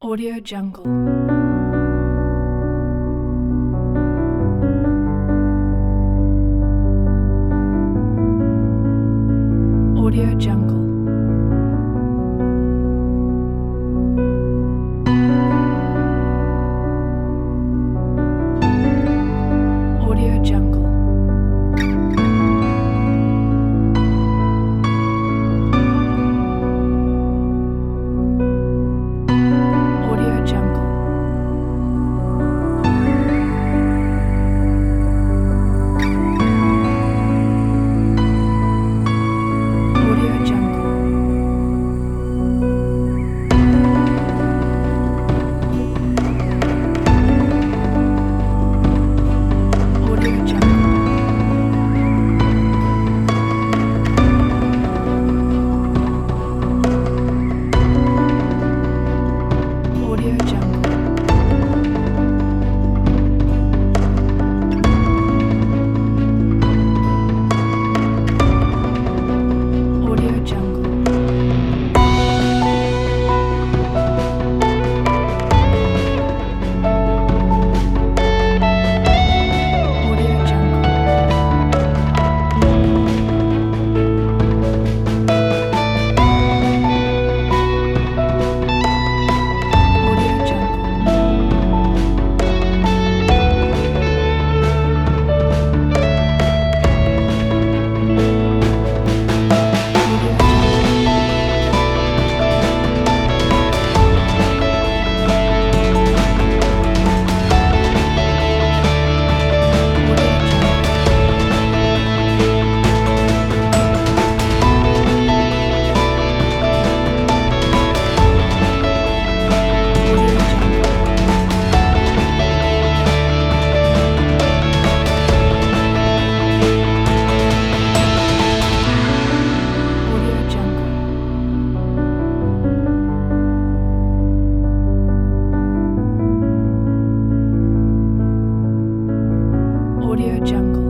Audio Jungle. Audio Jungle. Audio Jungle. Audio Jungle. Audio Jungle. Audio Jungle. Audio Jungle. Audio Jungle. Audio Jungle. Audio Jungle. Audio Jungle.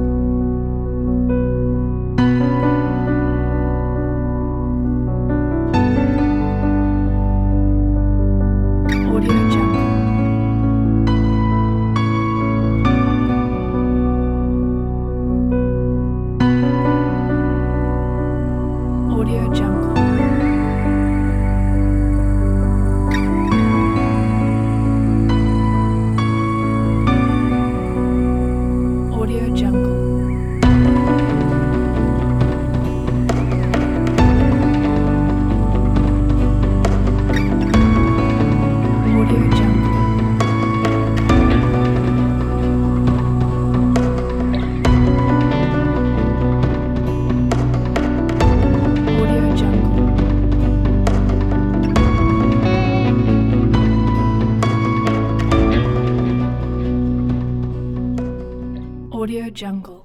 Audio Jungle. Audio Jungle. Audio Jungle. Audio Jungle. Audio Jungle. Audio Jungle.